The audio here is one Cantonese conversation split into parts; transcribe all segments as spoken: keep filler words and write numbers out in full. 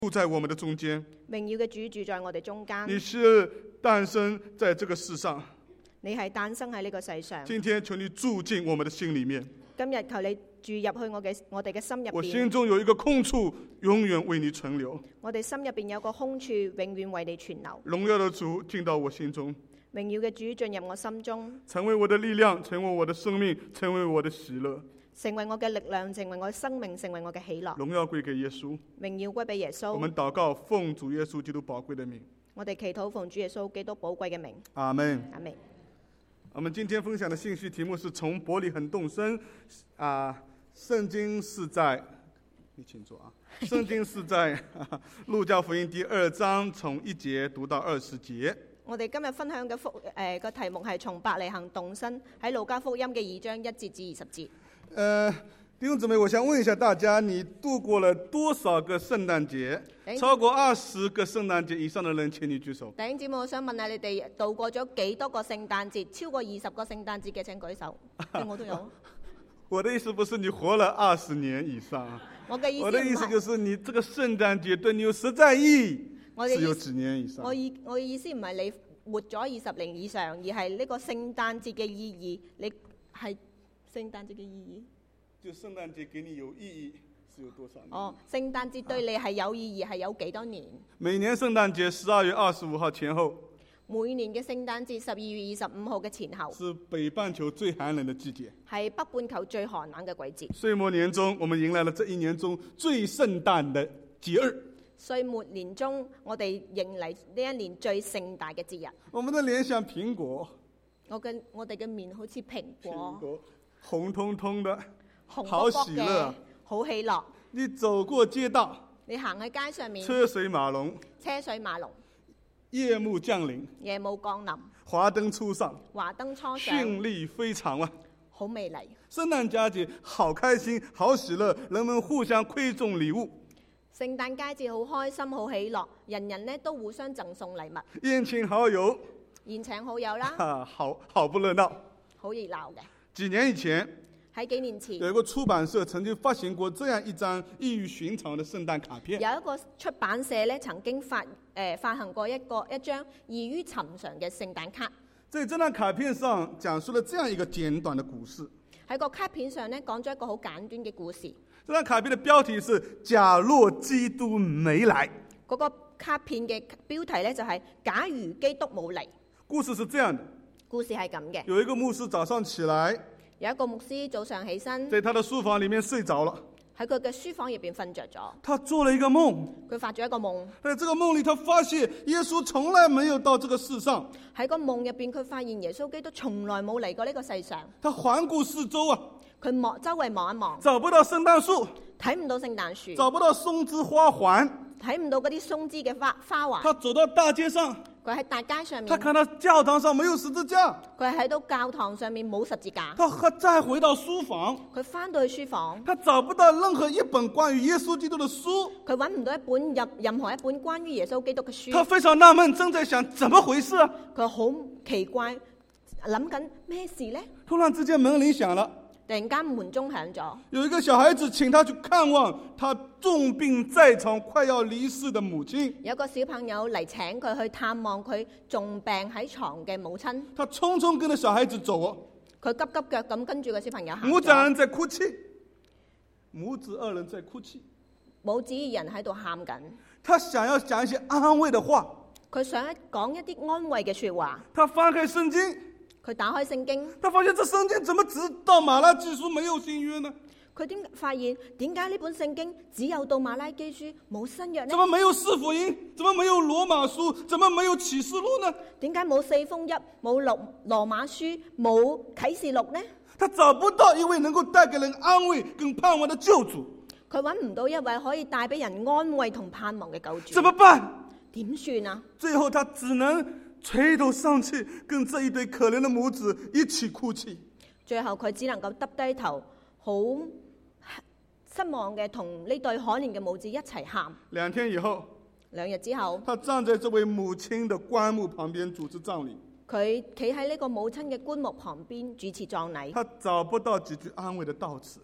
住在我們的中間， 榮耀嘅主住在我哋中間。 你是誕生在這個世上， 你係誕生喺呢個世上。 今天求你住進我們的心裡面。 今日求你住入去我嘅我哋嘅心入邊。 我心中有一個空處，永遠為你存留。 我哋心入邊有個空處，永遠為你存留。 榮耀的主進到我心中， 榮耀嘅主進入我心中， 成為我的力量，成為我的生命，成為我的喜樂。 成為我嘅力量，成為我嘅生命，成為我嘅喜樂。 榮耀歸給耶穌， 榮耀歸俾耶穌。 我們禱告，奉主耶穌基督寶貴的名。 我哋祈禱奉主耶穌基督寶貴嘅名。 阿門。 阿門。 我們今天分享的信息題目是從伯利恆動身。啊，聖經是在，你請坐啊。聖經是在路加福音第二章從一節讀到二十節。 我哋今日分享嘅福誒個題目係從伯利恆動身，喺路加福音嘅二章一節至二十節。 呃，弟兄姊妹，我想問一下大家，你度過了多少個聖誕節？超過二十個聖誕節以上的人，請你舉手。 弟兄姊妹，我想問下你哋度過咗幾多個聖誕節？超過二十個聖誕節嘅請舉手。我都有。 我的意思不是你活了二十年以上， 我嘅意思， 我的意思就是你這個聖誕節對你有實在意義，是有幾年以上。 我意我嘅意思唔係你活咗二十年以上，而係呢個聖誕節嘅意義，你係聖誕節嘅意義。 就聖誕節給你有意義是有多少年？ 哦，聖誕節對你係有意義，係有幾多年？ 每年聖誕節十二月二十五號前後。 每年嘅聖誕節十二月二十五號嘅前後， 是北半球最寒冷的季節， 係北半球最寒冷嘅季節。 歲末年終，我們迎來了這一年中最聖誕的節日。 歲末年終，我哋迎嚟呢一年最盛大嘅節日。 我們的臉像蘋果， 我嘅我哋嘅面好似蘋果， 蘋果紅彤彤的， 紅好喜樂， 好喜樂。 你走過街道， 你行喺街上面， 車水馬龍， 車水馬龍。 夜幕降臨， 夜幕降臨， 華燈初上， 華燈初上， 絢麗非常啊， 好美麗。 聖誕佳節好開心，好喜樂，人們互相饋贈禮物。 聖誕佳節好開心，好喜樂，人人呢都互相贈送禮物。 宴請好友， 宴請好友啦， 啊，好好不熱鬧， 好熱鬧嘅。 幾年以前， 喺幾年前， 有一個出版社曾經發行過這樣一張異於尋常的聖誕卡片。 有一個出版社咧曾經發誒、呃、發行過一個一張異於尋常嘅聖誕卡。 在這張卡片上講述了這樣一個簡短的故事。 喺個卡片上咧講咗一個好簡短嘅故事。 這張卡片的標題是“假若基督沒來”。 嗰個卡片嘅標題咧就係、是“假如基督冇嚟”。 故事是這樣的。 故事係咁嘅。 有一個牧師早上起來。 有一個牧師早上起身， 在他的書房裏面睡着了。 喺佢嘅書房入邊瞓着咗。 他做了一個夢。 佢發咗一個夢。 在這個夢裏，他發現耶穌從來沒有到這個世上。 喺個夢入邊，佢發現耶穌基督從來冇嚟過呢個世上。 他環顧四周啊， 佢望周圍望一望， 找不到聖誕樹， 睇唔到聖誕樹， 找不到松枝花環， 睇唔到嗰啲松枝嘅花花環。 他走到大街上。 佢喺大街上面， 他看到教堂上沒有十字架。 佢喺到教堂上面冇十字架。 他再回到書房， 佢翻到去書房， 他找不到任何一本關於耶穌基督的書。 佢揾唔到一本任任何一本關於耶穌基督嘅書。 他非常納悶，正在想怎麼回事啊？ 佢好奇怪，諗緊咩事呢？ 突然之間門鈴響了。 突然間門鐘響咗， 有一個小孩子請他去看望他重病在床快要離世的母親。 有個小朋友嚟請佢去探望佢重病喺床嘅母親。 他匆匆跟着小孩子走， 佢急急腳咁跟住個小朋友行。 母子二人在哭泣，母子二人在哭泣， 母子二人喺度喊緊。 他想要講一些安慰的話， 佢想講一啲安慰嘅說話。 他翻開聖經。 佢打開聖經， 他發現這聖經怎麼只到馬拉基書沒有新約呢？ 佢點發現點解呢本聖經只有到馬拉基書冇新約呢？ 怎麼沒有四福音？怎麼沒有羅馬書？怎麼沒有啟示錄呢？ 點解冇四福音、冇羅羅馬書、冇啟示錄呢？ 他找不到一位能夠帶給人安慰跟盼望的救主。 佢揾唔到一位可以帶俾人安慰同盼望嘅救主。 怎麼辦？ 點算啊？ 最後他只能垂頭喪氣，跟這一對可憐的母子一起哭泣。 最後佢只能夠耷低頭，好失望嘅同呢對可憐嘅母子一齊喊。 兩天以後， 兩日之後， 他站在這位母親的棺木旁邊主持葬禮。 佢企喺呢個母親嘅棺木旁邊主持葬禮。 他找不到幾句安慰的悼詞。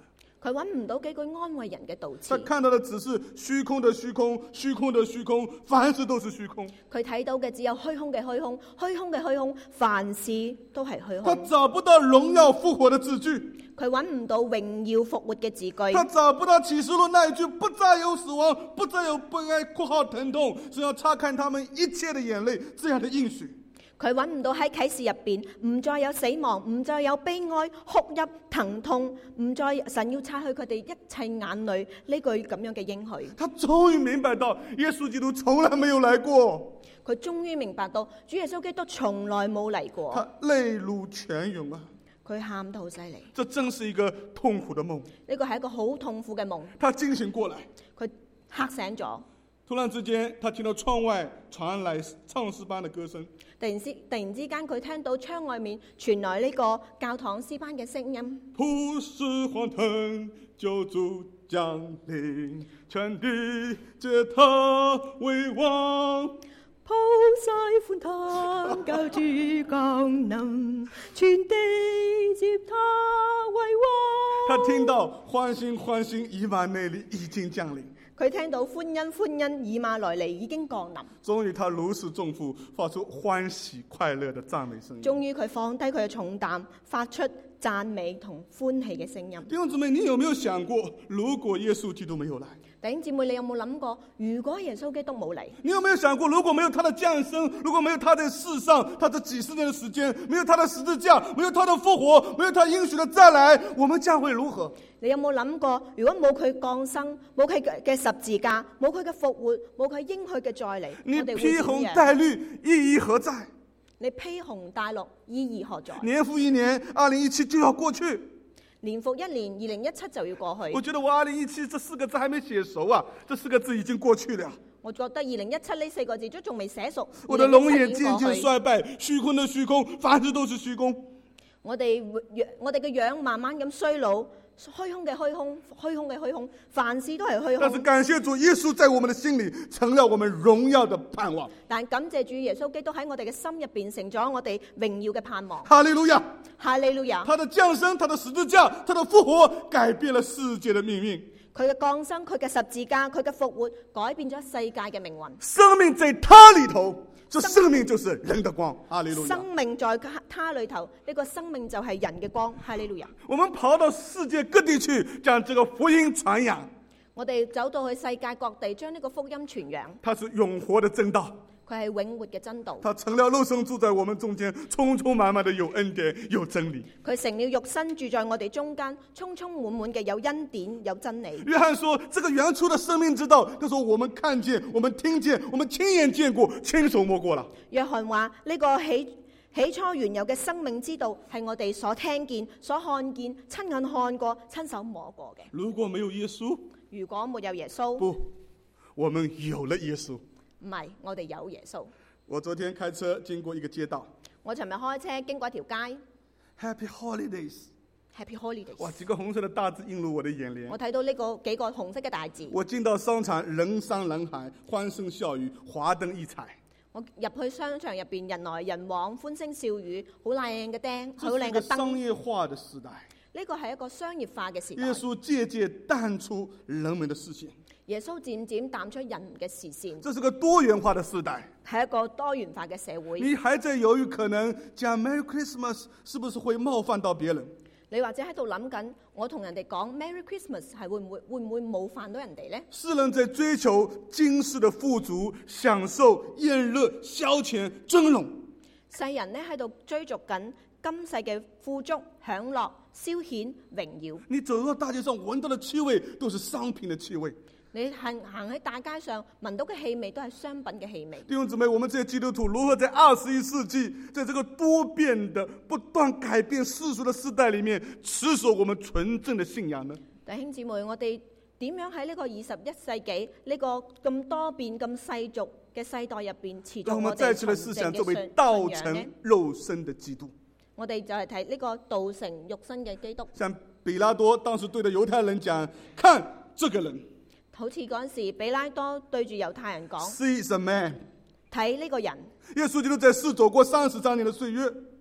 佢揾唔到幾句安慰人嘅道詞。 他看到的只是虛空的虛空，虛空的虛空，凡事都是虛空。 佢睇到嘅只有虛空嘅虛空，虛空嘅虛空，凡事都係虛他空。 找不到榮耀復活的字句， 佢揾唔到榮耀復活嘅字句。 他找不到啟示錄那一句不再有死亡，不再有悲哀括號疼痛，是要擦乾他們一切的眼淚這樣的應許。 佢揾唔到喺啟示入邊唔再有死亡，唔再有悲哀、哭泣、疼痛，唔再神要擦去佢哋一切眼淚呢句咁樣嘅應許。 他終於明白到耶穌基督從來沒有來過， 佢終於明白到主耶穌基督從來冇嚟過。 他淚如泉湧啊！ 佢喊得好犀利。 這真是一個痛苦的夢。 呢個係一個好痛苦嘅夢。 他驚醒過來， 佢嚇醒咗。 突然之間，他聽到窗外傳來唱詩班的歌聲。 突然之突然之間，佢聽到窗外面傳來呢個教堂詩班嘅聲音。 普世歡騰，救主降臨，全地皆他為王。 普世歡騰，救主降臨，全地接他為王。 他聽到歡欣歡欣，以馬內利已經降臨。 佢聽到歡欣歡欣，以馬內利已經降臨。 終於他如釋重負，發出歡喜快樂的讚美聲音。 終於佢放低佢嘅重擔，發出讚美同歡喜嘅聲音。 弟兄姊妹，你有沒有想過，如果耶穌基督沒有來？ 弟兄姊妹，你有冇諗過，如果耶穌基督冇嚟？ 你有沒有想過，如果沒有他的降生，如果沒有他在世上，他這幾十年的時間，沒有他的十字架，沒有他的復活，沒有他應許的再來，我們將會如何？ 你有冇諗過，如果冇佢降生，冇佢嘅十字架，冇佢嘅復活，冇佢應許嘅再嚟， 你我哋會披紅點樣？ 戴綠，意義何在？ 你披紅戴綠，意義何在？ 年復一年，二零一七就要過去。 年復一年，二零一七就要過去。 我覺得我二零一七這四個字還沒寫熟啊，這四個字已經過去了。 我覺得二零一七呢四個字都仲未寫熟。 我的容顏漸漸衰敗，虛空的虛空，凡事都是虛空。 我哋我哋嘅樣慢慢咁衰老，虛空嘅虛空，虛空嘅虛空，凡事都係虛空。 但是感謝主，耶穌在我們的心裏成了我們榮耀的盼望。 但感謝主耶穌基督喺我哋嘅心入邊成咗我哋榮耀嘅盼望。 哈利路亞！ 哈利路亞！ 他的降生，他的十字架，他的復活，改變了世界的命運。 佢嘅降生，佢嘅十字架，佢嘅復活，改變咗世界嘅命運。 生命在他裏頭，這生命就是人的光。哈利路亞！ 生命在他裏頭，呢個生命就係人嘅光。哈利路亞！ 我們跑到世界各地去，將這個福音傳揚。 我哋走到去世界各地，將呢個福音傳揚。 它是永活的真道。 佢係永活嘅真道。 他成了肉身住在我們中間，充充滿滿的有恩典有真理。 佢成了肉身住在我哋中間，充充滿滿嘅有恩典有真理。 約翰說：這個原初的生命之道，他說我們看見，我們聽見，我們親眼見過，親手摸過了。 約翰話呢個起起初原有嘅生命之道，係我哋所聽見、所看見、親眼看過、親手摸過嘅。 如果沒有耶穌， 如果沒有耶穌， 不，我們有了耶穌。 唔係，我哋有耶穌。 我昨天開車經過一個街道， 我尋日開車經過一條街 ，Happy Holidays， Happy Holidays， 哇，幾個紅色的大字映入我的眼簾。 我睇到呢個幾個紅色嘅大字。 我進到商場，人山人海，歡聲笑語，華燈異彩。 我入去商場入邊，人來人往，歡聲笑語，好靚嘅燈，好靚嘅這是一個商燈。 業化的時代。 呢個係一個商業化嘅時代。 耶穌漸漸淡出人們的視線。 耶穌漸漸淡出人嘅視線。 這是個多元化的時代， 係一個多元化嘅社會。 你還在猶豫，可能講 Merry Christmas 是不是會冒犯到別人？ 你或者喺度諗緊，我同人哋講 Merry Christmas 係會唔會會唔會冒犯到人哋呢？ 世人在追求今世的富足、享受、宴樂、消遣、尊榮。 世人呢喺度追逐緊今世嘅富足、享樂、消遣、榮耀。 你走到大街上聞到的氣味都是商品的氣味。 你行行喺大街上聞到嘅氣味都係商品嘅氣味。 弟兄姊妹，我們這些基督徒如何在二十一世紀，在這個多變的、不斷改變世俗的時代裏面，持守我們純正的信仰呢？ 弟兄姊妹，我哋點樣喺呢個二十一世紀呢個咁多變、咁世俗嘅世代入邊持續讓我們我哋再次的思想，作為道成肉身的基督。 我哋就係睇呢個道成肉身嘅基督。 像比拉多當時對着猶太人講：看這個人。 好似嗰陣時，比拉多對住猶太人講： See the man。 睇呢個人。 耶穌基督在世走過三十三年的歲月。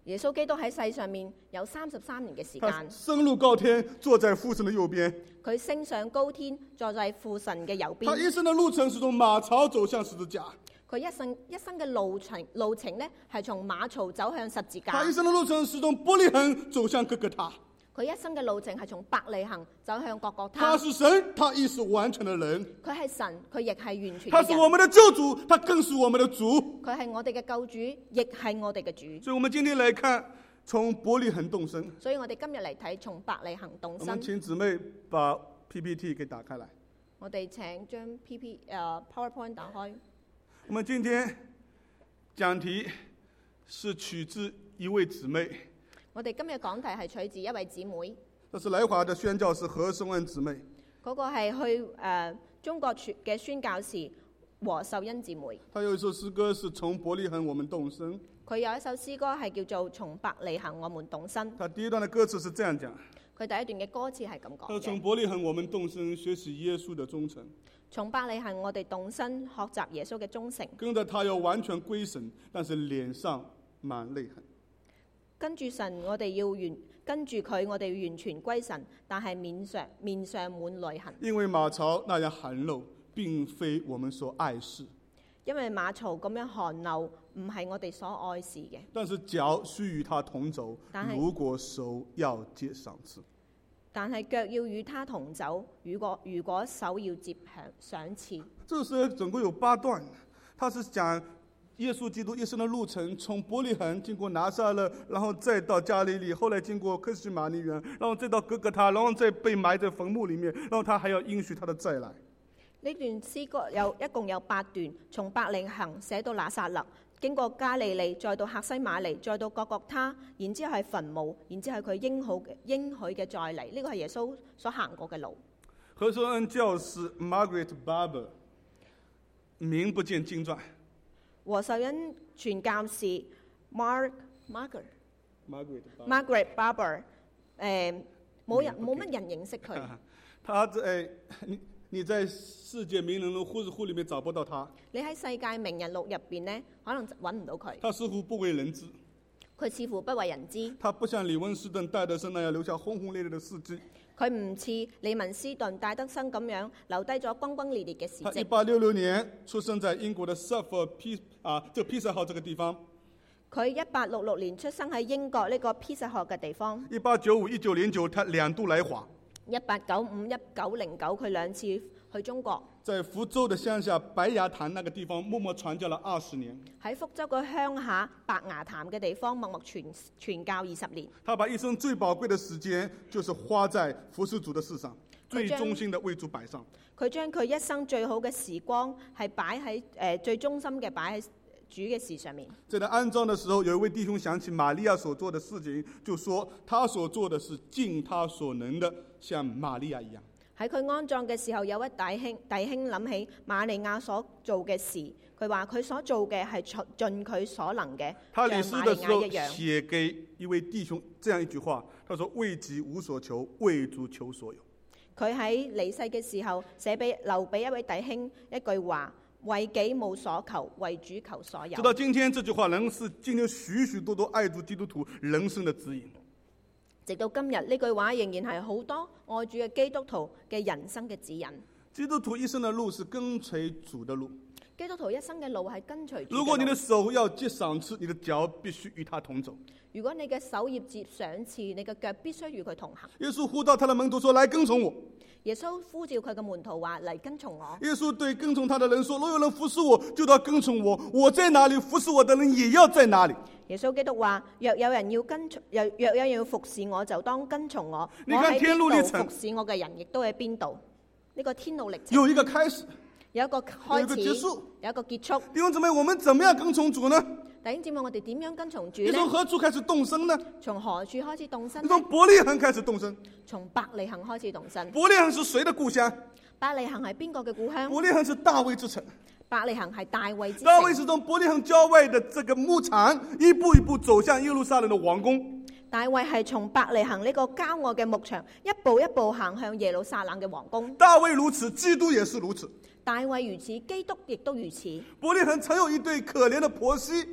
耶穌基督喺世上面有三十三年嘅時他間， 升入高天，坐在父神的右邊。 佢升上高天，坐在父神嘅右邊。 他一生的路程是從馬槽走向十字架。 佢一生一生嘅路程路程咧，係從馬槽走向十字架。 他一生的路程是從伯利恆走向哥哥他。 佢一生嘅路程係從伯利恆走向各各他。 他是神，他亦是完全的人。 佢係神，佢亦係完全嘅人。 他是我們的救主，他更是我們的主。 佢係我哋嘅救主，亦係我哋嘅主。 所以我們今天來看，從伯利恆動身。 所以我哋今日嚟睇從伯利恆動身。 我們請姊妹把 P P T 給打開來。 我哋請將 P P 誒、uh, PowerPoint 打開。 我們今天講題是取自一位姊妹。 我哋今日講題係取自一位姊妹。 這是來華的宣教士何秀恩姊妹。 嗰、那個係去誒、呃、中國嘅宣教士和秀恩姊妹。 她有一首詩歌是從伯利恆我們動身。 佢有一首詩歌係叫做從伯利恆我們動身。 她第一段的歌詞是這樣講。 佢第一段嘅歌詞係咁講嘅。 從伯利恆我們動身，學習耶穌的忠誠。 從伯利恆我哋動身，學習耶穌嘅忠誠。 跟着他要完全歸神，但是臉上滿淚痕。 跟住神，我哋要完跟住佢，我哋要完全歸神，但係面上面上滿淚痕。 因為馬槽那樣寒冷，並非我們所愛事。 因為馬槽咁樣寒流，唔係我哋所愛事嘅。 但是腳須與他同走，如果手要接賞賜。 但係腳要與他同走，如果如果手要接賞賜。 這是總共有八段，他是講耶穌基督一生的路程，從伯利恆經過拿撒勒，然後再到加利利，後來經過客西馬尼園，然後再到哥哥他，然後再被埋在墳墓裡面，然後他還要應許他的再來。 呢段詩歌有一共有八段，從伯利恆寫到拿撒勒，經過加利利，再到客西馬尼，再到各各他，然之後係墳墓，然之後佢應許嘅應許嘅再嚟，呢個係耶穌所行過嘅路。 何秀恩教士 Margaret Barber， 名不見經傳。 和秀恩傳教士 Mark Margaret Margaret Margaret Barber， 誒冇人冇乜人認識佢。 他在你你在世界名人錄或者戶裡面找不到他。 你喺世界名人錄入邊呢，可能揾唔到佢。 他似乎不為人知。 佢似乎不為人知。 他不像李文斯頓、戴德生那樣留下轟轟烈烈的事蹟。 佢唔似李文斯頓、戴德生咁樣留低咗轟轟烈烈嘅事蹟。 他一八六六年出生在英國的 Suffolk 披啊，這個披薩號這個地方。 佢一八六六年出生喺英國呢個披薩號嘅地方。 一八九五、一九零九，他兩度來華。 一八九五、一九零九，佢兩次去中國。 在福州的鄉下白崖潭那個地方，默默傳教了二十年。 喺福州個鄉下白崖潭嘅地方，默默傳傳教二十年。 他把一生最寶貴的時間，就是花在服侍主的事上，最忠心的為主擺上。 佢將佢一生最好嘅時光，係擺喺誒最忠心嘅擺喺主嘅事上面。 在他安葬的時候，有一位弟兄想起瑪利亞所做的事情，就說他所做的是盡他所能的，像瑪利亞一樣。 喺佢安葬嘅時候，有位弟兄弟兄諗起瑪利亞所做嘅事，佢話佢所做嘅係盡佢所能嘅，像瑪利亞一樣。 寫給一位弟兄這樣一句話，他說：為己無所求，為主求所有。 佢喺離世嘅時候寫俾留俾一位弟兄一句話：為己無所求，為主求所有。 直到今天，這句話仍是今天許許多多愛主基督徒人生的指引。 直到今日，呢句話仍然係好多愛主嘅基督徒嘅人生嘅指引。 基督徒一生的路是跟隨主的路。 基督徒一生嘅路係跟隨主嘅路。 如果你的手要接賞賜，你的腳必須與他同走。 如果你嘅手要接賞賜，你嘅腳必須與佢同行。 耶穌呼召他的門徒說：來跟從我。 耶穌呼召佢嘅門徒話：嚟跟從我。 耶穌對跟從他的人說：若有人服侍我，就要跟從我。我在哪裡，服侍我的人也要在哪裡。 耶穌基督話：若有人要跟從，若若有人要服侍我，就當跟從我。 你看天路歷程， 服侍我嘅人亦都喺邊度？呢個天路歷程有一個開始， 有一個開始， 有一個結束， 有一個結束。 弟兄姊妹，我們怎麼樣跟從主呢？ 弟兄姊妹，我哋點樣跟從主呢？ 你從何處開始動身呢？ 從何處開始動身呢？ 你從伯利恆開始動身。 從伯利恆開始動身。 伯利恆是誰的故鄉？ 伯利恆係邊個嘅故鄉？ 伯利恆是大衛之城。 伯利恆係大衛之城。 大衛是從伯利恆郊外的這個牧場，一步一步走向耶路撒冷的王宮。 大衛係從伯利恆呢個郊外嘅牧場，一步一步行向耶路撒冷嘅王宮。 大衛如此，基督也是如此。 大衛如此，基督亦都如此。 伯利恆曾有一對可憐的婆媳。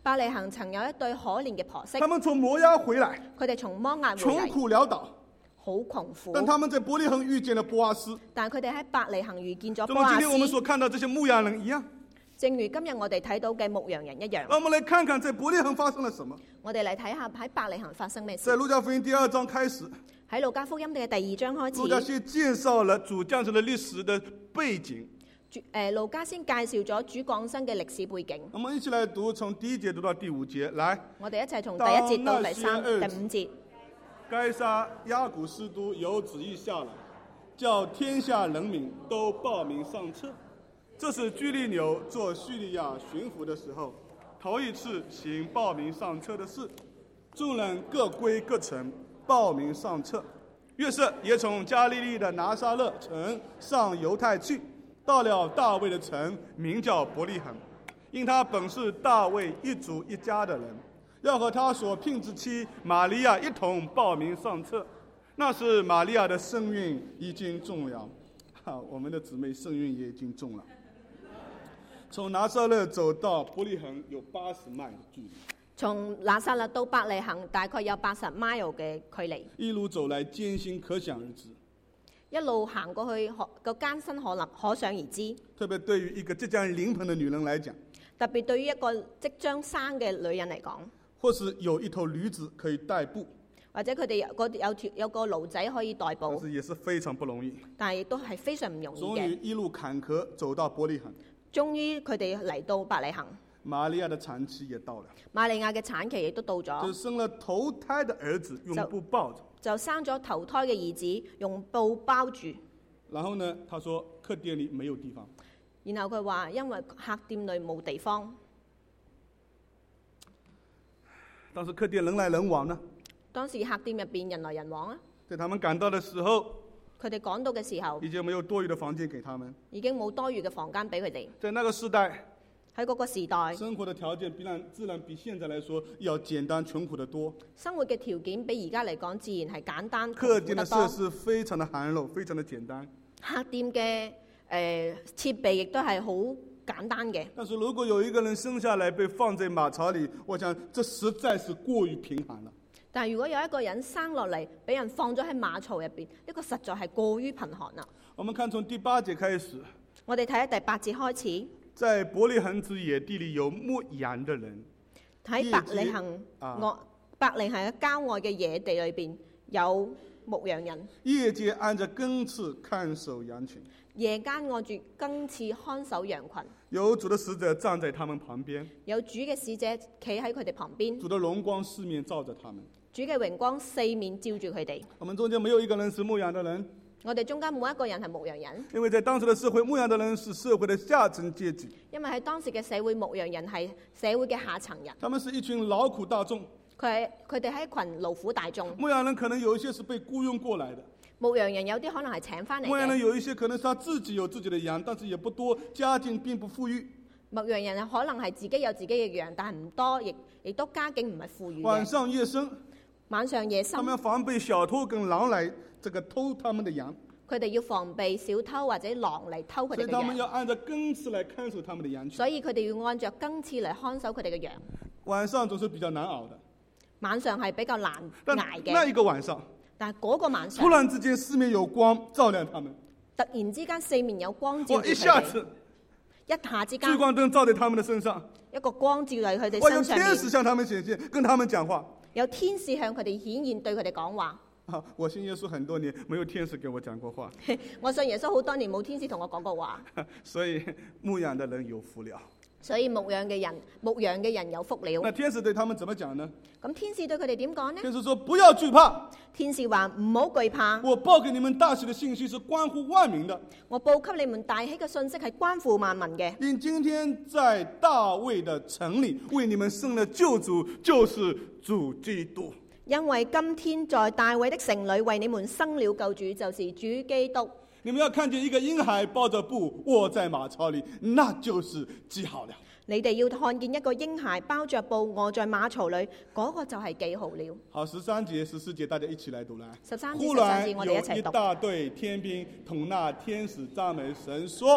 伯利恆曾有一對可憐嘅婆媳， 他們從摩押回來， 佢哋從摩押回窮嚟， 苦潦倒， 好窮苦。 但他們在伯利恆遇見了波阿斯， 但佢哋喺伯利恆遇見咗正如今波阿天我們所斯， 看到這些牧羊人一樣。 正如今日我哋睇到嘅牧羊人一樣。 讓我們來看看在伯利恆發生了什麼。 我哋嚟睇下喺伯利恆發生咩事在。路加福音第二章開始， 喺路加福音嘅第二章開始， 路加先介紹了主降生的歷史的背景。 主誒路加先介紹咗主降生嘅歷史背景。 我們一起來讀，從第一節讀到第五節。來， 我哋一齊從第一節到第三、 當那些日子第五節。 該撒亞古斯都有旨意下來，叫天下人民都報名上冊。這是居利紐做敘利亞巡撫的時候，頭一次行報名上冊的事。眾人各歸各城，報名上冊。約瑟也從加利利的拿撒勒城上猶太去，到了大衛的城，名叫伯利恆，因他本是大衛一族一家的人，要和他所聘之妻瑪利亞一同報名上冊。那時瑪利亞的身孕已經重了，啊，我們的姊妹身孕也已經重了。從拿撒勒走到伯利恆有八十邁的距離， 從拿撒勒到伯利恆大概有八十 mile 嘅距離， 一路走來艱辛可想而知。 一路行過去，可個艱辛可能可想而知。 特別對於一個即將臨盆的女人來講， 特別對於一個即將生嘅女人嚟講， 或是有一頭驢子可以代步， 或者佢哋有個有條有個驢仔可以代步， 但是也是非常不容易。 但係亦都係非常唔容易終於嘅。 一路坎坷走到伯利恆， 終於佢哋嚟到伯利恆， 瑪利亞的產期也到了， 瑪利亞嘅產期亦都到就咗， 生了頭胎的兒子，用布抱着。 就生咗頭胎嘅兒子，用布包住。 然後呢，他說客店裏沒有地方， 然後佢話因為客店裏冇地方， 當時客店人來人往呢， 當時客店入邊人來人往啊。 在他們趕到的時候， 佢哋趕到嘅時候， 已經沒有多餘的房間給他們。 已經冇多餘嘅房間俾佢哋。 在那個時代， 喺嗰個時代， 生活的條件必然自然比現在來說要簡單窮苦得多。 生活嘅條件比而家嚟講，自然係簡單客店的設窮苦得多。 施非常的簡陋，非常的簡單。 客店嘅誒設備亦都係好簡單嘅。 但是如果有一個人生下來被放在馬槽裏，我想這實在是過於貧寒了。 但係如果有一個人生落嚟，俾人放咗喺馬槽入邊，呢個實在係過於貧寒啦。 我們看從第八節開始， 我哋睇下第八節開始， 在伯利恆之野地裏有牧羊的人， 喺伯利恆啊外伯利恆嘅郊外嘅野地裏邊有牧羊人， 夜間按着更次看守羊群， 夜間按住更次看守羊群， 有主的使者站在他們旁邊， 有主嘅使者企喺佢哋旁邊， 主的榮光四面照着他們。 主嘅榮光四面照住佢哋。 我們中間沒有一個人是牧羊的人， 我哋中間冇一個人係牧羊人， 因為在當時的社會，牧羊的人是社會的下層階級， 因為喺當時嘅社會，牧羊人係社會嘅下層人。 他們是一群勞苦大眾。 佢係佢哋係一群勞苦大眾。 牧羊人可能有一些是被僱傭過來的， 牧羊人有啲可能係請翻嚟牧羊人嘅。 有一些可能是他自己有自己的羊，但是也不多，家境並不富裕。 牧羊人可能係自己有自己嘅羊，但係唔多，亦亦都家境唔係富裕晚嘅。 上夜深， 晚上夜深他們，要防備小偷跟狼來這個偷他們的羊， 佢哋要防備小偷或者狼嚟偷佢哋嘅所以他們要羊， 按照更次來看守他們的羊群。 所以佢哋要按照更次嚟看守佢哋嘅羊。 晚上總是比較難熬的， 晚上係比較難但捱那嘅， 一個晚上， 但係嗰個晚上突然之間四面有光照亮他們， 突然之間四面有光照哇！ 住佢哋， 一下子一下之聚間光燈照在他們的身上， 一個光照喺佢哇！有哋身上面， 天使向他們顯現，跟他們講話。 有天使向佢哋顯現，對佢哋講話。 啊！我信耶穌很多年，沒有天使給我講過話， 我信耶穌好多年，冇天使同我講過話， 所以牧羊的人有福了。 所以牧羊嘅人，牧羊嘅人有福了。 那天使對他們怎麼講呢？ 咁天使對佢哋點講呢？ 天使說：不要懼怕， 天使話唔好懼怕， 我報給你們大喜的信息是關乎萬民的。 我報給你們大喜嘅信息係關乎萬民嘅。 因今天在大衛的城裏為你們生了救主，就是主基督。 因為今天在大衛的城裏為你們生了救主，就是主基督。 你們要看見一個嬰孩抱着布臥在馬槽裏，那就是記好了。 你哋要看見一個嬰孩包着布臥在馬槽裏，嗰、那個就係記號了。 好，十三節、十四節，大家一起來讀來。 十三節、 忽十三然節，我哋一齊讀。 有一大隊天兵同那天使讚美神說：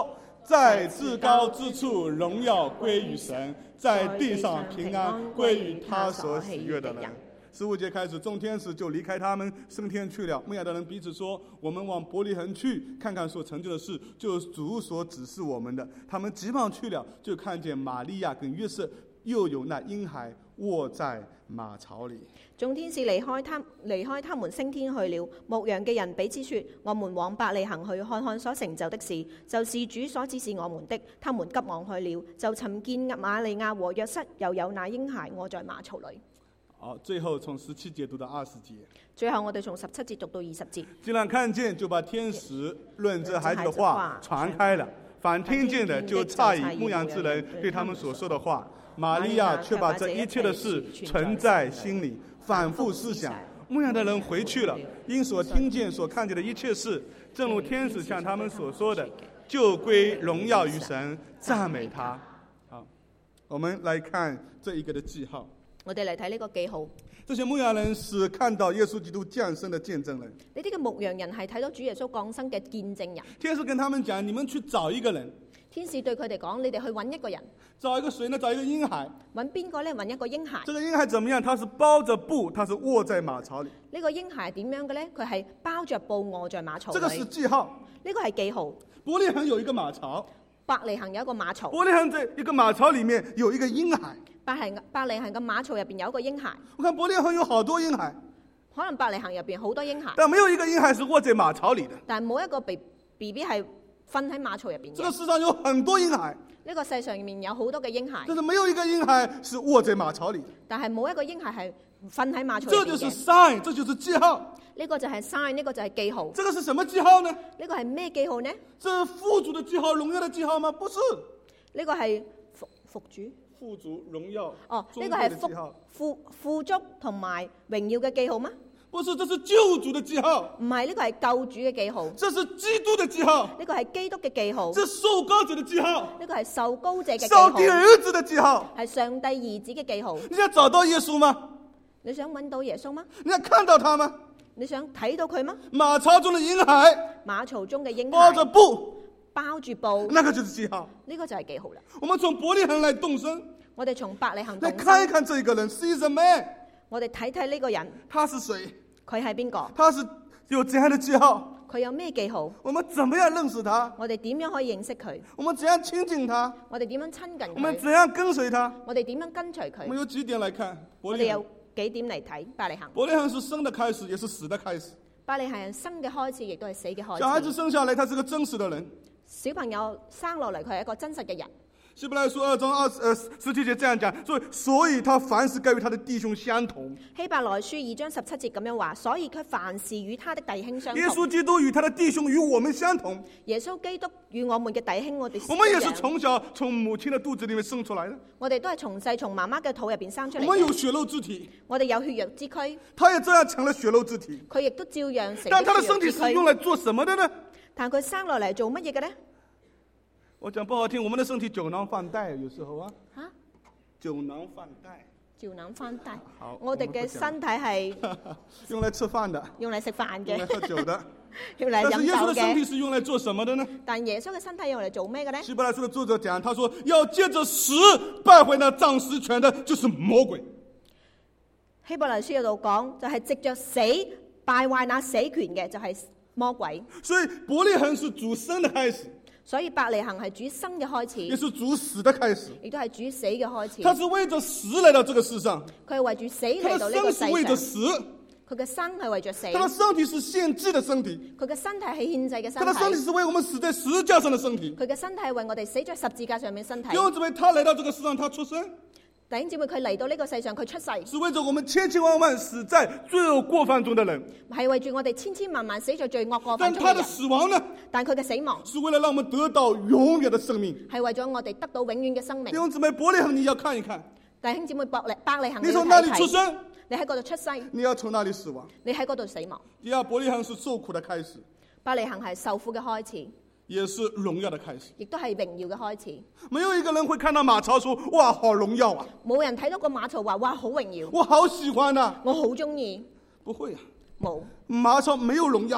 在至高之處榮耀歸於神，在地上平安歸於他所喜悅的人。十五節開始，眾天使就離開他們升天去了。牧養的人彼此說，我們往伯利恆去，看看所成就的事，就是主所指示我們的。他們急忙去了，就看見瑪利亞跟約瑟，又有那嬰孩臥在馬槽裏。 眾天使離開他離開他們升天去了。牧羊嘅人彼此說，我們往伯利恆去，看看所成就的事，就是主所指示我們的。他們急忙去了，就尋見瑪利亞和約瑟，又有那嬰孩臥在馬槽裏。 好，最後從十七節讀到二十節。 最後我哋從十七節讀到二十節。 既然看見，就把天使論這孩子的話傳開了。凡聽見的就詫異牧羊之人對他們所說的話。瑪利亞卻把這一切的事存在心裡，反覆思想。牧羊的人回去了，因所聽見所看見的一切事，正如天使向他們所說的，就歸榮耀於神，讚美他。好，我們來看這一個的記號。 我哋嚟睇呢個記號。 這些牧羊人是看到耶穌基督降生的見證人。 呢啲嘅牧羊人係睇到主耶穌降生嘅見證人。 天使跟他們講，你們去找一個人。 天使對佢哋講，你哋去揾一個人。 找一個誰呢？找一個嬰孩。 揾邊個呢？揾一個嬰孩。 這個嬰孩怎麼樣？他是包着布，他是臥在馬槽裏。 呢個嬰孩係點樣嘅呢？佢係包着布臥在馬槽裏。 這個是記號。 呢個係記號。 伯利恆有一個馬槽。 伯利恆有一個馬槽。 伯利恆這一個馬槽裏面有一個嬰孩。 伯利伯利恆嘅馬槽入邊有一個嬰孩。 我看伯利恆有好多嬰孩。 可能伯利恆入邊好多嬰孩。 但沒有一個嬰孩是臥在馬槽裏的。 但冇一個 B B B 係瞓喺馬槽入邊嘅。 這個世上有很多嬰孩。 呢個世上面有好多嘅嬰孩。 但是沒有一個嬰孩是臥在馬槽裏的。 但係冇一個嬰孩係瞓喺馬槽入邊嘅。 這就是 sign，這就是記號。 呢個就係 sign，呢個就係記號。 這個是什麼記號呢？ 呢個係咩記號呢？ 這是富足的記號，榮耀的記號嗎？不是。 呢個係福福主。 富足榮耀。 哦，呢個係富富富足同埋榮耀嘅記號嗎？ 不是，這是救主的記號。 唔係，呢個係救主嘅記號。 這是基督的記號。 呢個係基督嘅記號。 這是受膏者的記號。 呢個係受膏者嘅記號。 上帝兒子的記號。 係上帝兒子嘅記號。 你想找到耶穌嗎？ 你想揾到耶穌嗎？ 你想看到他嗎？ 你想睇到佢嗎？ 馬槽中的嬰孩。 馬槽中嘅嬰孩。 包着布。 包住布。 那個就是記號。 呢個就係記號啦。 我們從伯利恆來動身。 我哋從伯利恆來看一看這個人 ，see the man。 我哋睇睇呢個人。 他是誰？ 佢係邊個？ 他是有怎樣的記號？ 佢有咩記號？ 我們怎麼樣認識他？ 我哋點樣可以認識佢？ 我們怎樣親近他？ 我哋點樣親近佢？ 我們怎樣跟隨他？ 我哋點樣跟隨佢？ 我們有幾點來看。 我哋有幾點嚟睇伯利恆？ 伯利恆是生的開始，也是死的開始。 伯利恆係生嘅開始，亦都係死嘅開始。 小孩子生下來，他是個真實的人。 小朋友生落嚟，佢係一個真實嘅人。 希伯來書二章二十呃十七節這樣講，所以所以他凡事該與他的弟兄相同。 希伯來書二章十七節咁樣話，所以佢凡事與他的弟兄相同。 耶穌基督與他的弟兄與我們相同。 耶穌基督與我們嘅弟兄，我哋我們也是從小從母親的肚子裏面生出來的。 我哋都係從細從媽媽嘅肚入邊生出嚟。 我們有血肉之體。 我哋有血肉之軀。 他也這樣成了血肉之體。 佢亦都照樣成。 但他的身體是用來做什麼的呢？ 但佢生落嚟做乜嘢嘅呢？ 我講不好聽，我們的身體酒囊飯袋，有時候啊。 嚇、啊？ 酒囊飯袋。 酒囊飯袋。 好。 我哋嘅身體係用來吃飯的。 用嚟食飯嘅。 用來喝酒的。 用嚟飲酒嘅。 但是耶穌的身體是用來做什麼的呢？ 但耶穌嘅身體用嚟做咩嘅呢？ 希伯來書的作者講，他說要借着死敗壞那掌實權的，就是魔鬼。 希伯來書嗰度講，就係、是、藉着死敗壞那死權嘅，就係魔鬼。 所以伯利恆是主生的開始。 所以伯利恆係主生嘅開始， 也是主死的開始， 亦都係主死嘅開始。 他是為着死來到這個世上， 佢係為住死嚟到呢個世上。 他的生是為着死， 佢嘅生係為着死。 他的身體是獻祭的身體， 佢嘅身體係獻祭嘅身體。 他的身體是為我們死在十字架上的身體， 佢嘅身體係為我哋死在十字架上面身體。 因為這位他來到這個世上，他出生。 弟兄姊妹，佢嚟到呢個世上，佢出世， 是為着我們千千萬萬死在罪惡過犯中的人， 係為住我哋千千萬萬死在罪惡過犯中嘅人。 但他的死亡呢？ 但佢嘅死亡是為了讓我們得到永遠的生命， 係為咗我哋得到永遠嘅生命。 弟兄姊妹，伯利恆你要看一看。 弟兄姊妹，伯利伯利恆， 你從哪裡出生？ 你喺嗰度出世， 你要從哪裡死亡？ 你喺嗰度死亡。 第二，伯利恆是受苦的開始， 伯利恆係受苦嘅開始。 也是榮耀的開始， 亦都係榮耀嘅開始。 沒有一個人會看到馬槽說：哇，好榮耀啊！ 冇人睇到個馬槽話：哇，好榮耀！ 我好喜歡啊！ 我好中意。 不會啊， 冇。 馬槽沒有榮耀，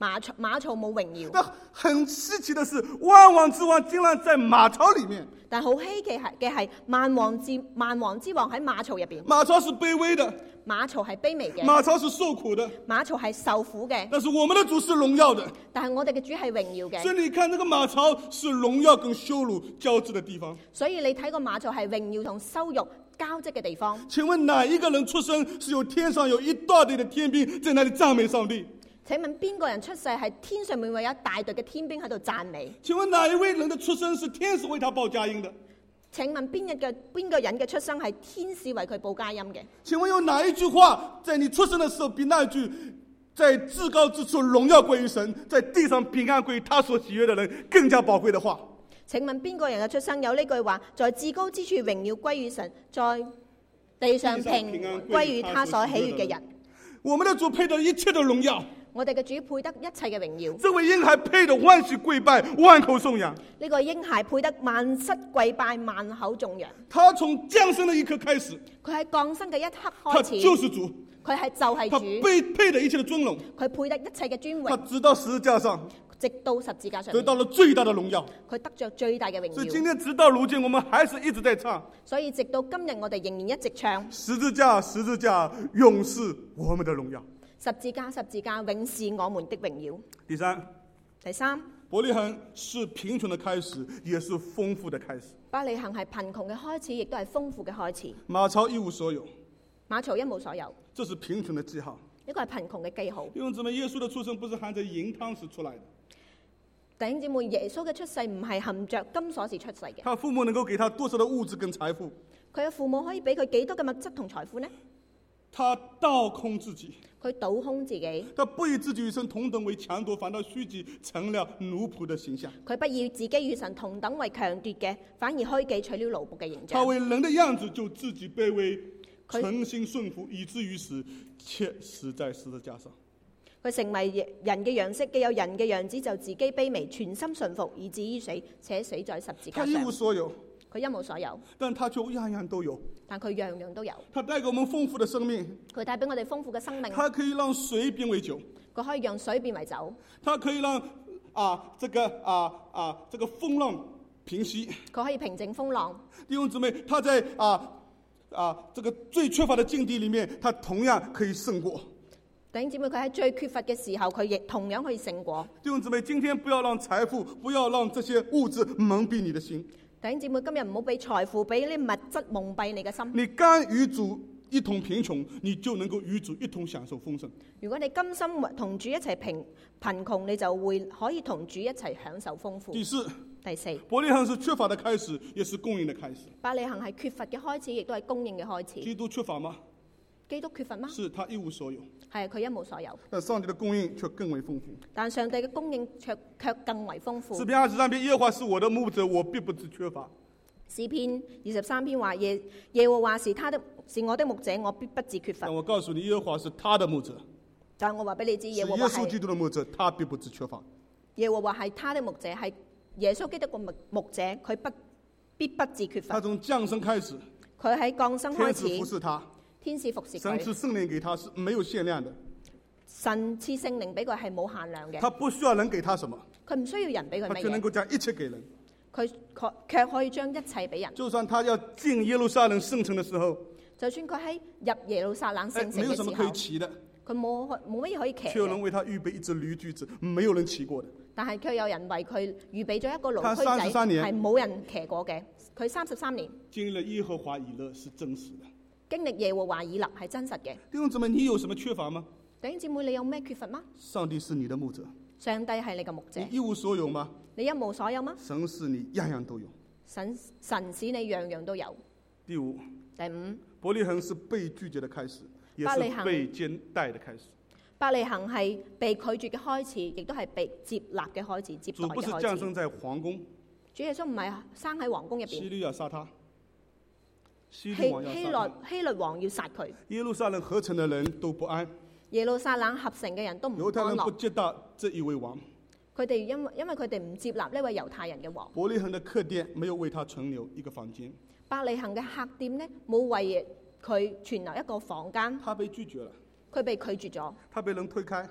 馬槽馬槽冇榮耀。 但很稀奇的是，萬王之王竟然在馬槽裡面。 但好稀奇係嘅係萬王之萬王之王喺馬槽入邊。 馬槽是卑微的， 馬槽係卑微嘅， 馬槽是受苦的， 馬槽係受苦嘅。 但是我們的主是榮耀的。 但係我哋嘅主係榮耀嘅。 所以你看，這個馬槽是榮耀跟羞辱交織的地方。 所以你睇個馬槽係榮耀同羞辱交織嘅地方。 請問哪一個人出生是有天上有一大隊的天兵在那裡讚美上帝？ 請問邊個人出世係天上面會有一大隊嘅天兵喺度讚美？ 請問哪一位人的出生是天使為他報佳音的？ 請問邊日嘅邊個人嘅出生係天使為佢報佳音嘅？ 請問有哪一句話在你出生的時候比那一句在至高之處榮耀歸於神，在地上平安歸於他所喜悅的人更加寶貴的話？ 請問邊個人嘅出生有呢句話，在至高之處榮耀歸於神，在地上平安歸於他所喜悅嘅人？ 我們的主配得一切的榮耀， 我哋嘅主配得一切嘅榮耀。 這位嬰孩配得萬膝跪拜，萬口頌揚。 呢個嬰孩配得萬膝跪拜，萬口頌揚。 他從降生的一刻開始， 佢喺降生嘅一刻他開始， 就是主， 佢係就係他主， 配配得一切的尊榮， 佢配得一切嘅尊榮。 他直到十字架上直到十字架上得到了最大的榮耀。 佢得着最大嘅榮所以今耀。 天直到如今，我們還是一直在唱所以直到今日，我哋仍然一直唱十字架，十字架，永是我們的榮耀。 十字架，十字架，永是我們的榮耀。 第三， 第三， 伯利恆是貧窮的開始，也是豐富的開始。 伯利恆係貧窮嘅開始，亦都係豐富嘅開始。 馬槽一無所有， 馬槽一無所有， 這是貧窮的記號。 呢個係貧窮嘅記號。 弟兄姊妹，耶穌的出生不是含着銀湯匙出來的， 弟兄姊妹，耶穌嘅出世唔係含着金鎖匙出世嘅。 他父母能夠給他多少的物質跟財富？ 佢嘅父母可以俾佢幾多嘅物質同財富呢？ 他倒空自己， 佢倒空自己， 他不以自己與神同等為強奪，反倒虛己成了奴僕的形象。 佢不以自己與神同等為強奪嘅，反而虛己取了奴僕嘅形象。 他為人的樣子就自己卑微， 佢存心順服，以至於死，且死在十字架上。 佢成為人嘅樣式，既有人嘅樣子，就自己卑微，全心順服，以至於死，且死在十字架上他一無。所有， 佢一無所有， 但他卻樣樣都有。 但佢樣樣都有。 他帶給我們豐富的生命， 佢帶俾我哋豐富嘅生命。 他可以讓水變為酒， 佢可以讓水變為酒， 他可以讓啊這個啊啊這個風浪平息。 佢可以平靜風浪。 弟兄姊妹，他在啊啊這個最缺乏的境地裡面，他同樣可以勝過。 弟兄姊妹，佢喺最缺乏嘅時候，佢亦同樣可以勝過。 弟兄姊妹，今天不要讓財富，不要讓這些物質蒙蔽你的心。 弟兄姊妹，今日唔好俾財富、俾呢物質蒙蔽你嘅心。 你甘與主一同貧窮，你就能夠與主一同享受豐盛。 如果你甘心同主一齊貧貧窮，你就會可以同主一齊享受豐富。 第四， 第四， 伯利恆是缺乏的開始，也是供應的開始。 伯利恆係缺乏嘅開始，亦都係供應嘅開始。 基督缺乏嗎？ 基督缺乏嗎？ 是，他一無所有。 係，佢一無所有。 但上帝的供應卻更為豐富。 但上帝嘅供應卻卻更為豐富。 詩篇二十三篇，耶和華是我的牧者，我必不致缺乏。 詩篇二十三篇話，耶耶和華是他的是我的牧者，我必不致缺乏。 但我告訴你，耶和華是他的牧者， 但我話俾你知， 是耶和華耶穌基係督的牧者，他必不致缺乏。 耶和華係他的牧者，係耶穌基督嘅牧牧者，佢不必不致缺乏。 他從降生開始， 佢喺降生開天使服始， 侍他， 天使服侍神賜佢， 聖靈給他是沒有限量的， 神賜聖靈俾佢係冇限量嘅， 他不需要人給他什麼， 佢唔需要人俾佢他乜嘢， 就能夠將一切給人。 佢卻卻可以將一切俾人。 就算他要進耶路撒冷聖城的時候， 就算佢喺入耶路撒冷聖哎， 城嘅時沒有什麼可以候， 騎的， 佢冇冇乜嘢可以騎卻有人嘅， 為他預備一隻驢駒子，沒有人騎過的。 但係卻有人為佢預備咗一個驢他駒仔， 三十三年係冇人騎過嘅。佢三十三年經歷了耶和華以勒是真實的。 經歷耶和華以勒係真實嘅。 弟兄姊妹，你有什麼缺乏嗎？ 弟兄姊妹，你有咩缺乏嗎？ 上帝是你的牧者， 上帝係你嘅牧者你，一無所有嗎？ 你一無所有嗎？ 神是你樣樣都有。 神神使你樣樣都有。 第五， 第五， 伯利恆是被拒絕的開始，也伯利恆是被接待的開始。 伯利恆係被拒絕嘅開始，亦都係被接納嘅開始，接待主不是嘅開始。 降生在皇宮， 主耶穌唔係生喺皇宮入希邊， 律要殺他，希希律王要希殺他。 律希律王要殺佢。 耶路撒冷合成的人都不安， 耶路撒冷合成嘅人都唔猶太人不安樂， 接納這一位王。 佢哋因為因為佢哋唔接納呢位猶太人嘅王。 伯利恆的客店沒有為他存留一個房間， 伯利恆嘅客店呢，冇為佢存留一個房間， 他被拒絕了， 佢被拒絕咗， 他被人推開，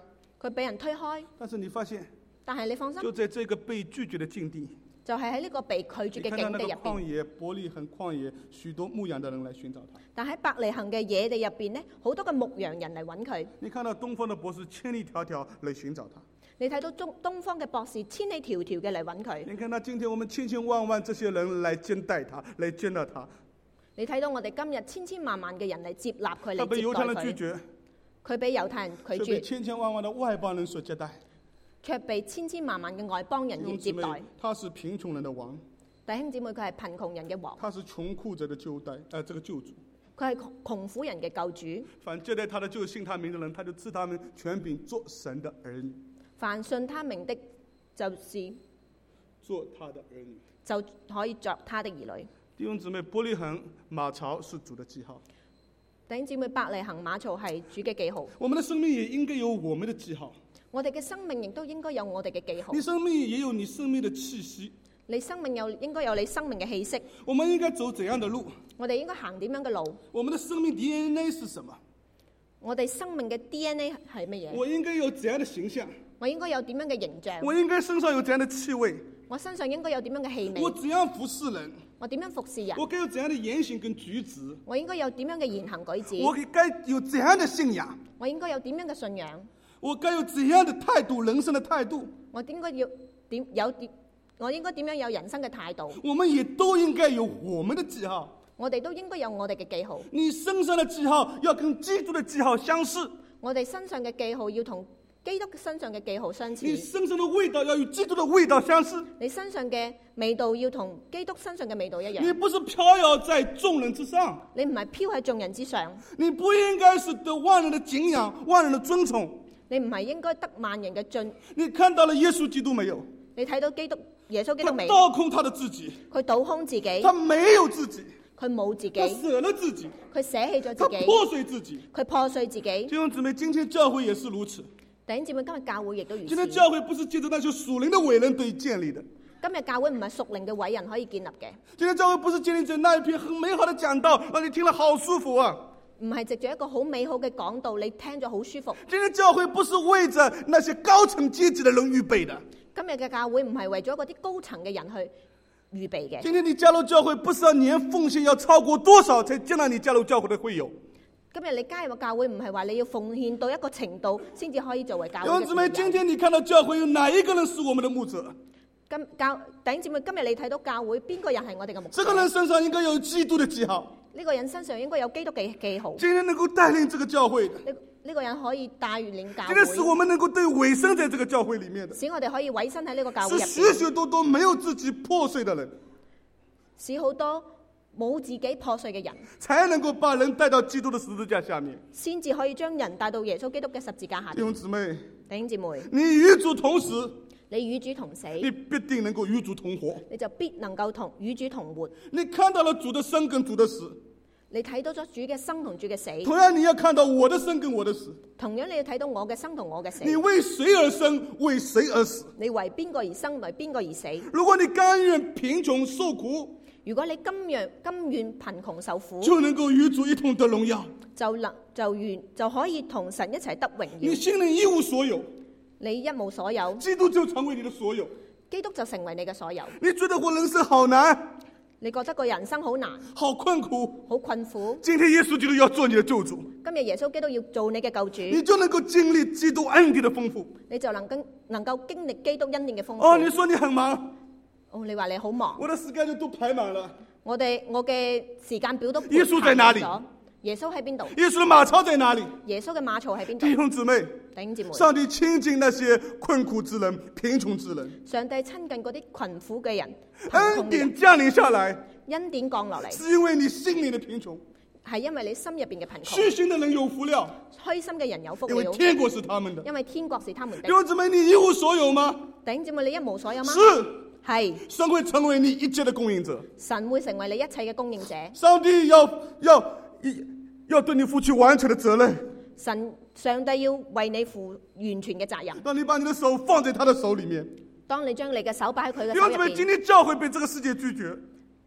佢俾人推開， 但是你發現， 但係你放心， 就在這個被拒絕的境地， 就係喺呢個被拒絕嘅你看到那個境地入邊。 曠野，伯利恆曠野，許多牧羊的人來尋找他。 但喺伯利恆嘅野地入邊呢，好多嘅牧羊人嚟揾佢。 你看到東方的博士千里迢迢來尋找他。 你睇到中東方嘅博士千里迢迢嘅嚟揾佢。 你看到今天我們千千萬萬這些人來接待他，來見到他。 你睇到我哋今日千千萬萬嘅人嚟接納佢， 他被猶太人嚟接待佢。 拒絕， 佢俾猶太人拒卻被絕， 千千萬萬的外邦人所接待。 卻被千千萬萬嘅外邦人而接待。 他是貧窮人的王， 弟兄姊妹，佢係貧窮人嘅王， 他是窮苦者的救代，呃，這個救主。 佢係窮窮苦人嘅救主。 凡接待他的，就信他名的人，他就賜他們權柄做神的兒女。 凡信他名的，就是做他的兒女， 就可以作他的兒女。 弟兄姊妹，伯利恆馬槽是主的記號。 弟兄姊妹，伯利恆馬槽係主嘅記號。 我們的生命也應該有我們的記號。 我哋嘅生命亦都應該有我哋嘅記號。 你生命也有你生命的氣息。 你生命有應該有你生命嘅氣息。 我們應該走怎樣的路？ 我哋應該行點樣嘅路？ 我們的生命 D N A 是什麼？ 我哋生命嘅 D N A 係乜嘢？ 我應該有怎樣的形象？ 我應該有點樣嘅形象？ 我應該身上有怎樣的氣味？ 我身上應該有點樣嘅氣味？ 我怎樣服侍人？ 我點樣服侍人？ 我該有怎樣的言行跟舉止？ 我應該有點樣嘅言行舉止？ 我該有怎樣的信仰？ 我應該有點樣嘅信仰？ 我該有怎樣的態度？人生的態度？ 我應該要點有點？我應該點樣有人生嘅態度？ 我們也都應該有我們的記號。 我哋都應該有我哋嘅記號。 你身上的記號要跟基督的記號相似。 我哋身上嘅記號要同基督身上嘅記號相似。 你身上的味道要與基督的味道相似。 你身上嘅味道要同基督身上嘅味道一樣。 你不是飄搖在眾人之上。 你唔係飄喺眾人之上。 你不應該是得萬人的敬仰、萬人的尊崇。 你唔係應該得萬人嘅尊。 你看到了耶穌基督沒有？ 你睇到基督耶穌基督未？ 他倒空他的自己。 佢倒空自己。 他沒有自己。 佢冇自己。 他捨了自己。 佢捨棄咗自己。 他破碎自己。 佢破碎自己。 弟兄姊妹，今天教會也是如此。 弟兄姊妹，今日教會亦都如此。 今天教會不是借着那些屬靈的偉人得以建立的。 今日教會唔係屬靈嘅偉人可以建立嘅。 今天教會不是建立在那一篇很美好的講道，讓你聽了好舒服啊。 唔係藉住一個好美好嘅講道，你聽咗好舒服。 今天教會不是為着那些高層階級的人預備的。 今日嘅教會唔係為咗嗰啲高層嘅人去預備嘅。 今天你加入教會，不是要年奉獻要超過多少才接納你加入教會的會友。 今日你加入教會唔係話你要奉獻到一個程度先至可以作為教會嘅會友。 弟兄姊妹，今天你看到教會有哪一個人是我們的牧者？ 今教弟兄姊妹，今日你睇到教會邊個人係我哋嘅牧者？ 這個人身上應該有基督的記號。 呢個人身上應該有基督嘅記號。 今天能夠帶領這個教會的， 呢呢個人可以帶領教會。 今天使我們能夠對委身在這個教會裡面的， 使我哋可以委身喺呢個教會入邊。 是許許多多沒有自己破碎的人， 使好多冇自己破碎嘅人， 才能夠把人帶到基督的十字架下面， 先至可以將人帶到耶穌基督嘅十字架下面。 弟兄姊妹， 弟兄姊妹， 你與主同死， 你與主同死， 你必定能夠與主同活， 你就必能夠同與主同活。 你看到了主的生跟主的死， 你睇到咗主嘅生同主嘅死， 同樣你要看到我的生跟我的死。 同樣你要睇到我嘅生同我嘅死。 你為誰而生，為誰而死？ 你為邊個而生，為邊個而死？ 如果你甘願貧窮受苦， 如果你甘願甘願貧窮受苦， 就能夠與主一同得榮耀， 就能就願就可以同神一齊得榮耀。 你心裡一無所有， 你一無所有， 基督就成為你的所有。 基督就成為你嘅所有。 你覺得我人生好難， 你覺得個人生好難， 好困苦， 好困苦。 今天耶穌基督要做你的救主， 今日耶穌基督要做你嘅救主， 你就能夠經歷基督恩典的豐富。 你就能夠能夠經歷基督恩典嘅豐富。 哦，你說你很忙， 哦，你話你好忙， 我的時間都排滿了。 我哋我嘅時間表都排耶穌在哪裡？ 耶穌喺邊度？ 耶穌的馬槽在哪裡？ 耶穌嘅馬槽喺邊度？ 弟兄姊妹， 弟兄姊妹， 上帝親近那些困苦之人、貧窮之人， 上帝親近嗰啲困苦嘅人， 恩典降臨下來， 恩典降落嚟， 是因為你心裡的貧窮， 係因為你心入邊嘅貧窮。 虛心的人有福了， 虛心嘅人有福因為了， 天國是他們的。 因為天國是他們的。 弟兄姊妹，你一無所有嗎？ 弟兄姊妹，你一無所有嗎？ 是， 係， 神會成為你一切的供應者。 神會成為你一切嘅供應者。 上帝要要要對你負起完全的責任。 神上帝要為你負完全嘅責任。 當你把你的手放在他的手裡面， 當你將你嘅手擺喺佢嘅弟兄姊妹， 手入邊。 今天教會被這個世界拒絕，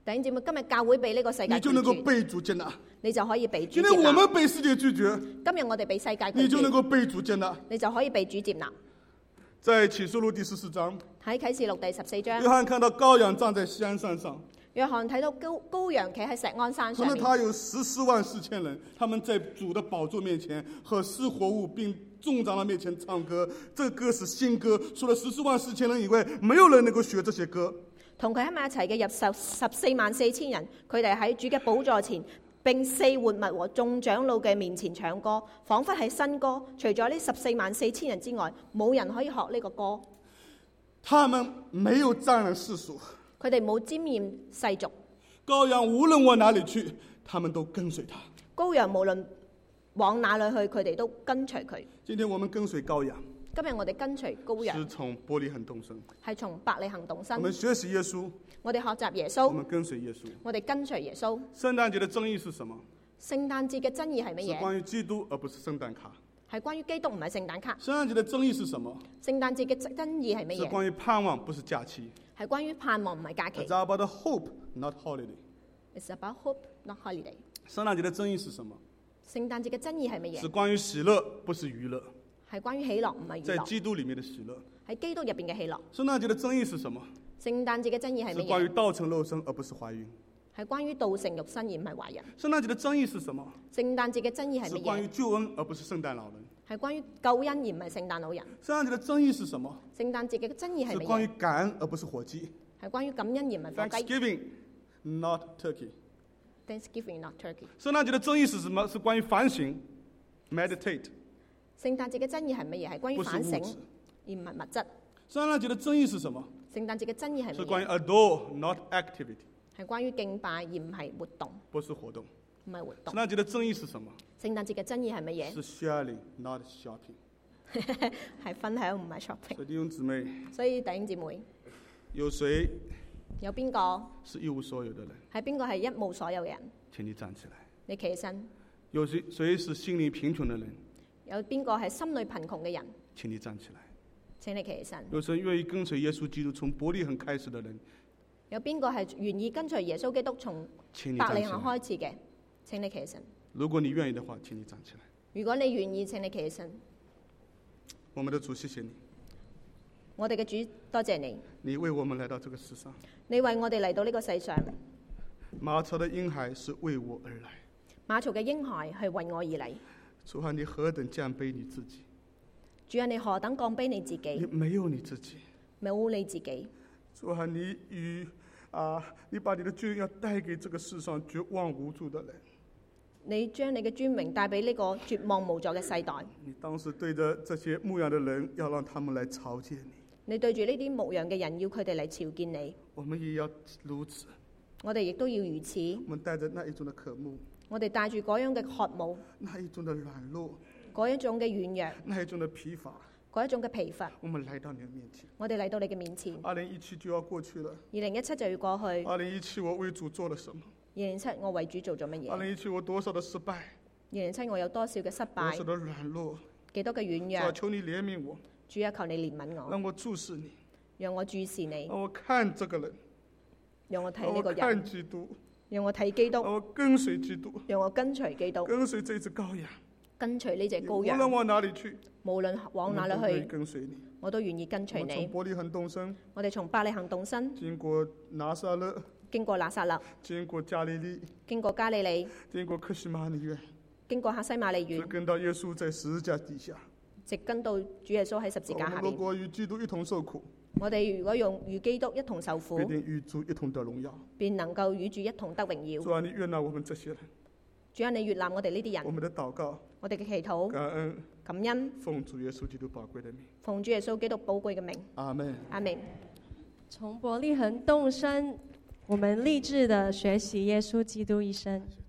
弟兄姊妹，今日教會被呢個世界拒你就能夠絕， 被主接納。 你就可以被主今接納。 天我們被世界拒絕， 今日我哋被世界拒你就能絕， 夠被主接納。 你就可以被主接納。 在啟示錄第十四章， 喺啟示錄第十四章約，翰看到羔羊站在錫安山上， 約翰睇到羔羔羊企喺錫安山可能上面， 他有十四萬四千人，他們在主的寶座面前和失活物並眾長老面前唱歌，這歌是新歌，除了十四萬四千人以外，沒有人能夠學這些歌。 同佢喺埋一齊嘅入十十四萬四千人，佢哋喺主嘅寶座前，並四活物和眾長老嘅面前唱歌，彷彿係新歌。除咗呢十四萬四千人之外，冇人可以學呢個歌。 他們沒有沾染世俗， 佢哋冇沾染世俗。 羔羊無論往哪裡去，他們都跟隨他。 羔羊無論往哪裡去，佢哋都跟隨佢。 今天我們跟隨羔羊， 今日我哋跟隨羔羊， 是從伯利恆動身。 係從伯利恆動身我。們學習耶穌， 我哋學習耶我穌， 們跟隨耶穌。 我哋跟隨耶穌。 聖誕節的爭議是什麼？ 聖誕節嘅爭議係乜嘢？ 是關於基督，而不是聖誕卡。 係關於基督，唔係聖誕卡。 聖誕節的爭議是什麼？ 聖誕節嘅爭議係乜嘢？ 是關於盼望，不是假期。 係關於盼望，唔係假期 It's。about hope, not holiday. It's about hope, not holiday。 聖誕節的爭議是什麼？ 聖誕節嘅爭議係乜嘢？ 是關於喜樂，不是娛樂。 係關於喜樂，唔係娛樂。 在基督裡面的喜樂。 喺基督入邊嘅喜樂。 聖誕節的爭議是什麼？ 聖誕節嘅爭議係是乜嘢？ 關於道成肉身，而不是懷孕。 係關於道成肉身而唔係懷孕。 聖誕節的爭議是什麼？ 聖誕節嘅爭議係乜是關於嘢？ 救恩，而不是聖誕老人。 係關於救恩而唔係聖誕老人。 聖誕節的爭議是什麼？ 聖誕節嘅爭議係乜是關於嘢？ 感恩，而不是火雞。 係關於感恩而唔係火雞。 Thanksgiving, not turkey. Thanksgiving, not turkey。 聖誕節的爭議是什麼？是關於反省 ，meditate， 聖誕節嘅爭議係乜嘢？係關於不是反省物質。 而唔係物質。 聖誕節的爭議是什麼？ 聖誕節嘅爭議係乜是關於嘢？ adore, not activity， 係關於敬拜而唔係活動， 不是活動。 唔係活動。 聖誕節的爭議是什麼？ 聖誕節嘅爭議係乜嘢？ 是 sharing, not shopping。 係分享，唔係 shopping。 所以弟兄姊妹， 所以弟兄姊妹， 有誰有邊個是一無所有的人？ 係邊個係一無所有嘅人？ 請你站起來。 你企起身。 有誰誰是心靈貧窮的人？ 有邊個係心裏貧窮嘅人？ 請你站起來。 請你企起身。 有誰願意跟隨耶穌基督從伯利恆開始的人？ 有邊個係願意跟隨耶穌基督從請你伯利恆站起來。 開始嘅？請你企起身。 如果你願意的話，請你站起來。 如果你願意，請你企起身。 我們的主，謝謝你， 我哋嘅主，多謝你， 你為我們來到這個世上。 你為我哋嚟到呢個世上。 馬槽的嬰孩是為我而來。 馬槽嘅嬰孩係為我而嚟。 主啊，你何等降卑你自己？ 主啊，你何等降卑你自你己？ 沒有你自己。 冇你自己。 主啊，你與啊，你把你的尊要帶給這個世上絕望無助的人。 你將你嘅尊榮帶俾呢個絕望無助嘅世代。 你當時對着這些牧羊的人，要讓他們來朝見你。 你對住呢啲牧羊嘅人，要佢哋嚟朝見你。 我們也要如此。 我哋亦都要如此。 我們帶着那一種的渴慕， 我哋帶住嗰樣嘅渴慕， 那一種的軟弱， 嗰一種嘅軟弱， 那一種的疲乏， 嗰一種嘅疲乏， 我們來到你的面前。 我哋嚟到你嘅面前。 二零一七就要過去了。 二零一七就要過去。 二零一七我為主做了什麼？ 二零一七我為主做咗乜嘢？ 二零一七我多少的失敗？ 二零一七我有多少嘅失多敗少？的軟弱？ 幾多嘅軟主啊， 弱？ 求你憐憫我， 主啊，求你憐憫我， 讓我注視你， 讓我注視你， 讓我看這個人， 讓我睇讓我呢個人， 看基督， 讓我睇基督， 讓我跟隨基督， 讓我跟隨基督， 跟隨這隻羔羊。 跟隨呢隻你羔羊。 無論往哪裡去， 無論往哪我們都可以裡去， 跟隨你。 我都願意跟我隨你。 們從伯利恆動身， 我哋從伯利恆動身， 經過拿撒勒， 經過拿撒勒， 經過加利利， 經過加利利， 經過客西馬尼園， 經過客西馬利直園， 跟到耶穌在十字架底下。 直跟到主耶穌喺十字架下面。 我們如果與基督一同受苦， 我哋如果用與基督一同受苦必，定與主一同得榮耀。 便能夠與主一同得榮耀。 主啊，你悅納我們這些人， 主啊，你悅納我哋呢啲人， 我們的禱告、 我哋嘅祈禱、 感恩， 感恩， 奉主耶穌基督寶貴的名， 奉主耶穌基督寶貴嘅名。 阿門。 阿門。 從伯利恆動身，我們立志的學習耶穌基督一生。